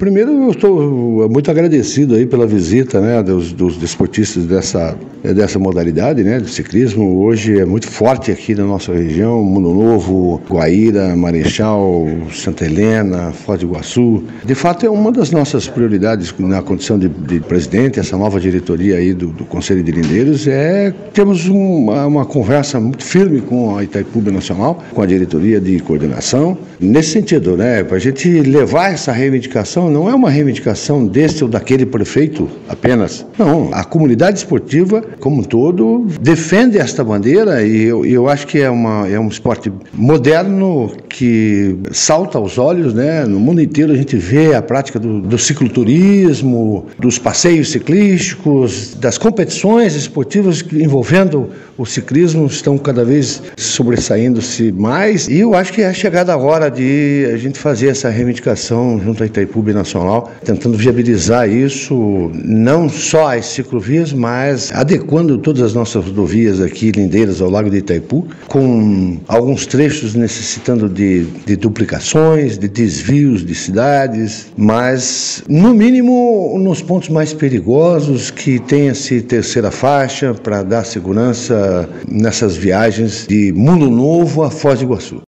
Primeiro, eu estou muito agradecido aí pela visita, né, dos desportistas dessa modalidade, né, do ciclismo. Hoje é muito forte aqui na nossa região, Mundo Novo, Guaíra, Marechal, Santa Helena, Foz do Iguaçu. De fato, é uma das nossas prioridades na condição de presidente, essa nova diretoria aí do Conselho de Lindeiros, temos uma conversa muito firme com a Itaipu Nacional, com a diretoria de coordenação. Nesse sentido, né, para a gente levar essa reivindicação, não é uma reivindicação desse ou daquele prefeito apenas. Não, a comunidade esportiva, como um todo, defende esta bandeira e eu acho que é um esporte moderno que salta aos olhos, né? No mundo inteiro a gente vê a prática do cicloturismo, dos passeios ciclísticos, das competições esportivas envolvendo o ciclismo estão cada vez sobressaindo-se mais e eu acho que é chegada a hora de a gente fazer essa reivindicação junto à Itaipu Nacional, tentando viabilizar isso, não só as ciclovias, mas adequando todas as nossas rodovias aqui, lindeiras ao Lago de Itaipu, com alguns trechos necessitando de duplicações, de desvios de cidades, mas no mínimo nos pontos mais perigosos que tenha-se terceira faixa para dar segurança nessas viagens de Mundo Novo a Foz do Iguaçu.